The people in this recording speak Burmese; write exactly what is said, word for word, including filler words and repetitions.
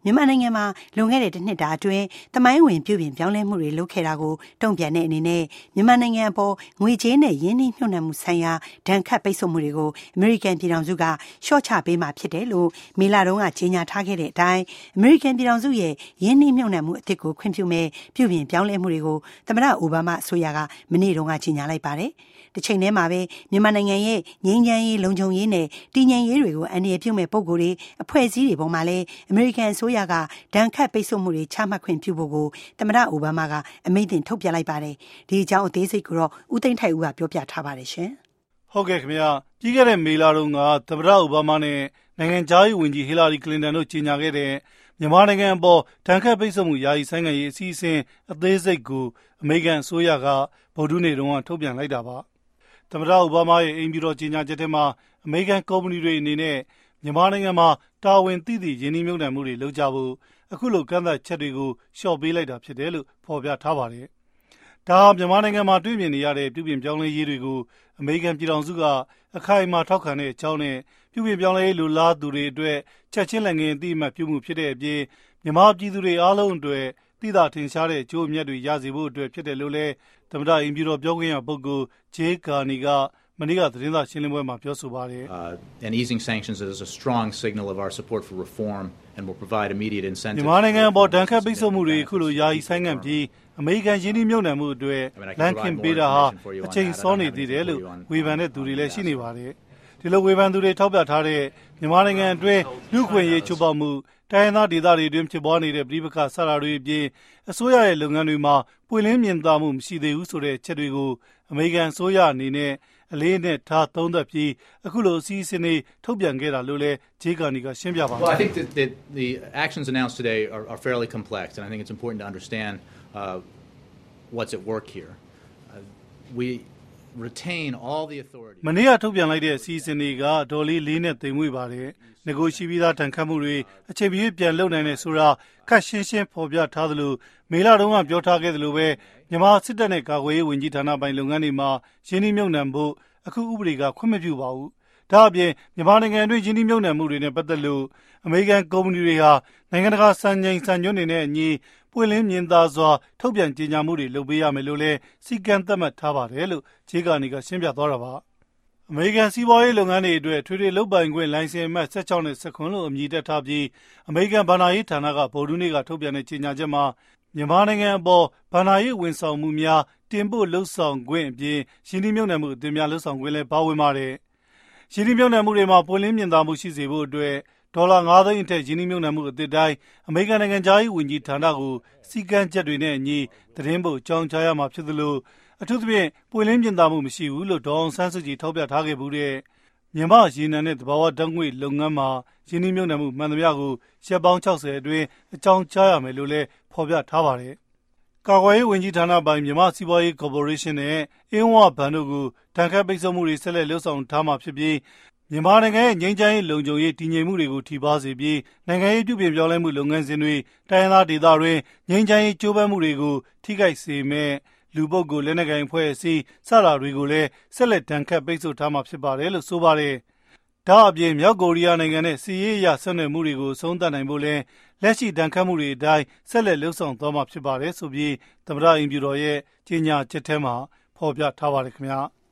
မြန်မာနိုင်ငံမှာလွန်ခဲ့တဲ့တစ်နှစ်တာအတွင်းသမိုင်းဝင်ပြုပြင်ပြောင်းလဲမှုတွေလုပ်ခဲ့တာကိုတုံ့ပြန်တဲ့အနေနဲ့မြန်မာနိုင်ငံအပေါ်ငွေကြေးနဲ့ရင်းနှီးမြှုပ်နှံမှုဆိုင်ရာဒဏ်ခတ်ပိတ်ဆို့မှုတွေကိုအမေရိကန်ပြည်ထောင်စုကလျှော့ချပေးမှာဖြစ်တယ်လို့မေလတုန်းကကြေညာထားခဲ့တဲ့အတိုင်းအမေရိကန်ပြည်ထောင်စုရဲ့ရင်းနှီးမြှုပ်နှံမှုအသစ်ကိုခွင့်ပြုမဲ့ပြုပြင်ပြောင်းလဲမှုတွေကိုသမ္မတအိုဘားမားအစိုးရကမနေ့တုန်းကကြေညာလိုက်ပါတယ်။တစ်ချိန်တည်းမှာပဲမြန်မာနိုင်ငံရဲ့ငြိမ်းချမ်းရေးလုံခြုံရေးနဲ့တည်ငြိမ်ရေးတွေကိုအန္တရာယ်ပြုမဲ့ပုံကိုယ်တွေအဖွဲ့အစည်းတွေပေါ်မှာလည်းအမေရိကန်အစိုးရကဒဏ်ခတ်ပိတ်ဆို့မှုတွေချမှတ်ခွင့်ပြုဖို့ကိုသမ္မတအိုဘားမားကအမိန့်တင်ထုတ်ပြန်လိုက်ပါတယ်။ဒီအကြောင်းအသေးစိတ်ကိုတော့ဦးသိန်းထိုက်ဦးကပြောပြထားပါတယ်ရှင်။ဟုတ်ကဲ့ခင်ဗျာပြီးခဲ့တဲ့မေလတုန်းကသမ္မတအိုဘားမားနဲ့နိုင်ငံခြားရေးဝန်ကြီးဟီလာရီကလင်တန်တို့ကြေညာခဲ့တဲ့မြန်မာနိုင်ငံအပေါ်ဒဏ်ခတ်ပိတ်ဆို့မှုယာယီဆိုင်းငံ့ရေးအစီအစဉ်အသေးစိတ်ကိုအမေရိကန်အစိုးရကဗုဒ္ဓနေ့တုန်းကထုတ်ပြန်လိုက်တာပါ။သမ္မတအိုဘားမားရဲ့အိမ်ဖြူတော်ကြေညာချက်ထဲမှာအမေရိကန်ကုမ္ပဏီတွေအနေနဲ့မြန်မာနိုင်ငံမှာတာဝန်သိသည့်ရင်းနှီးမြှုပ်နှံမှုတွေလုပ်ကြဖို့အခုလိုကန့်သတ်ချက်တွေကိုလျှော့ပေးလိုက်တာဖြစ်တယ်လို့ဖော်ပြထားပါတယ်။ဒါဟာမြန်မာနိုင်ငံမှာတွေ့မြင်နေရတဲ့ပြုပြင်ပြောင်းလဲရေးတွေကိုအမေရိကန်ပြည်ထောင်စုကအခိုင်အမာထောက်ခံတဲ့အကြောင်းနဲ့ပြုပြင်ပြောင်းလဲရေးလိုလားသူတွေအတွက်ချက်ချင်းလက်ငင်းအသိအမှတ်ပြုမှုဖြစ်တဲ့အပြင်မြန်မာပြည်သူတွေအားလုံးအတွက်သိသာထင်ရှားတဲ့အကျိုးအမြတ်တွေရစေဖို့အတွက်ဖြစ်တယ်လို့လည်းသမ္မတအိမ်ဖြူတော်ပြောခွင့်ရပုဂ္ဂိုလ်ဂျေးကာနီကမနေ့ကသတင်းစာရှင်းလင်းပွဲမှာပြောဆိုပါတယ်။ And easing sanctions is a strong signal of our support for reform and will provide immediate incentives. မြန်မာနိုင်ငံပေါ်ဒဏ်ခတ်ပိတ်ဆို့မှုတွေအခုလိုယာယီဆိုင်းငံ့ပြီးအမေရိကန်ယင်းနှိမ့်မြုပ်နှံမှုအတွက်လမ်းခင်းပေးတာဟာအချိန်စောနေသေးတယ်လို့ဝေဖန်တဲ့သူတွေလည်းရှိနေပါတယ်။ဒီလိုဝေဖန်သူတွေထောက်ပြထားတဲ့မြန်မာနိုင်ငံအတွင်းလူ့ခွင့်ရေးချိုးဖောက်မှုတိုင်းရင်းသားဒေသတွေအတွင်းဖြစ်ပွားနေတဲ့ပြည်ပခါဆရာတွေအပြင်အစိုးရရဲ့လုပ်ငန်းတွေမှာပွင့်လင်းမြင်သာမှုမရှိသေးဘူးဆိုတဲ့ချက်တွေကိုအမေရိကန်အစိုးရအနေနဲ့အလေးနဲ့ထားသုံးသပ်ပြီးအခုလိုအစည်းအဝေးထုတ်ပြန်ခဲ့တာလို့လည်းဂျေးကာနီကရှင်းပြပါတယ် Well, I think that, that the actions announced today are, are fairly complex, and I think it's important to understand uh, what's at work here. Uh, we retain all the authority. မနေ့ကထုတ်ပြန်လိုက်တဲ့အစည်းအဝေးကဒေါ်လေးလေးနဲ့တင်ငွေပါတယ်။ငကိုရှိပြီးသားတန်ခတ်မှုတွေအချိန်ပြည့်ပြန်လုပ်နိုင်တဲ့ဆိုတာခက်ရှင်းရှင်းဖော်ပြထားသလိုမေလတုန်းကပြောထားခဲ့သလိုပဲမြန်မာစစ်တပ်နဲ့ကာကွယ်ရေးဝန်ကြီးဌာနပိုင်လုပ်ငန်းတွေမှာရင်းနှီးမြှုပ်နှံဖို့အခုဥပဒေကခွင့်မပြုပါဘူး။ဒါအပြင်မြန်မာနိုင်ငံအတွင်းရင်းနှီးမြှုပ်နှံမှုတွေနဲ့ပတ်သက်လို့အမေရိကန်ကုမ္ပဏီတွေဟာနိုင်ငံတကာစံချိန်စံညွှန်းတွေနဲ့အညီပွင့်လင်းမြင်သာစွာထုတ်ပြန်ကြေညာမှုတွေလုပ်ပေးရမယ်လို့လည်းစီကံသတ်မှတ်ထားပါတယ်လို့ဂျေးကာနီကရှင်းပြသွားတာပါ။အမေရိကန်စီးပွားရေးလုပ်ငန်းတွေအတွက်ထွေထွေလုပ်ပိုင်ခွင့်လိုင်စင်အမှတ်၁၆နဲ့၁၇လို့အမည်တက်ထားပြီးအမေရိကန်ဘဏ္ဍာရေးဌာနကဗုဒ္ဓနေ့ကထုတ်ပြန်တဲ့ကြေညာချက်မှာမြန်မာနိုင်ငံအပေါ်ဘဏ္ဍာရေးဝန်ဆောင်မှုများတင်ပို့လှုပ်ဆောင်ခွင့်အပြင်ရင်းနှီးမြှုပ်နှံမှုအသင်းများလှုပ်ဆောင်ခွင့်လည်းပါဝင်ပါတယ်။ရင်းနှီးမြှုပ်နှံမှုတွေမှာပွင့်လင်းမြင်သာမှုရှိစေဖို့အတွက်ဒေါ်လာငါးသိန်းအထက်ရင်းနှီးမြှုပ်နှံမှုအသစ်တိုင်းအမေရိကန်နိုင်ငံသားရေးဝန်ကြီးဌာနကိုစီကံချက်တွေနဲ့အညီသတင်းပို့ကြောင်းကြားရမှာဖြစ်သလိုအထူးသဖြင့်ပွင့်လင်းမြင်သာမှုမရှိဘူးလို့ဒေါ်အောင်ဆန်းစုကြည်ထောက်ပြထားခဲ့မှုတဲ့မြန်မာရေနံနဲ့သဘာဝဓာတ်ငွေ့လုပ်ငန်းမှာရင်းနှီးမြှုပ်နှံမှုမှန်သမျှကိုရက်ပေါင်း၆၀အတွင်းအကြောင်းကြားရမယ်လို့လည်းဖော်ပြထားပါတယ်။ကာကွယ်ရေးဝန်ကြီးဌာနပိုင်မြန်မာစီးပွားရေးကော်ပိုရေးရှင်းနဲ့အင်းဝဘဏ်တို့ကိုတန်ခတ်ပိတ်ဆို့မှုတွေဆက်လက်လှုပ်ဆောင်ထားမှာဖြစ်ပြီးမြန်မာနိုင်ငံရဲ့ငြိမ်းချမ်းရေးလုံခြုံရေးတည်ငြိမ်မှုတွေကိုထိပါစေပြီးနိုင်ငံရေးပြုပြင်ပြောင်းလဲမှုလုပ်ငန်းစဉ်တွေတိုင်းရင်းသားဒေသတွင်ငြိမ်းချမ်းရေးကြိုးပမ်းမှုတွေကိုထိခိုက်စေမဲ့လူပုဂ္ဂိုလ်လက်နက်ကိုင်အဖွဲ့အစည်းစတာတွေကိုလည်းဆက်လက်တန်ခတ်ပိတ်ဆို့ထားမှာဖြစ်ပါတယ်လို့ဆိုပါတယ်။ဒါအပြင်မြောက်ကိုရီးယားနိုင်ငံနဲ့စီးရေးအရဆက်နွယ်မှုတွေကိုဆုံးသတ်နိုင်ဖို့လဲလက်ရှိတန်ခတ်မှုတွေအတိုင်းဆက်လက်လှုပ်ဆောင်သွားမှာဖြစ်ပါတယ်ဆိုပြီးသမ္မတအိမ်ဖြူတော်ရဲ့ကြေညာချက်ထဲမှာဖော်ပြထားပါတယ်ခင်ဗျာ။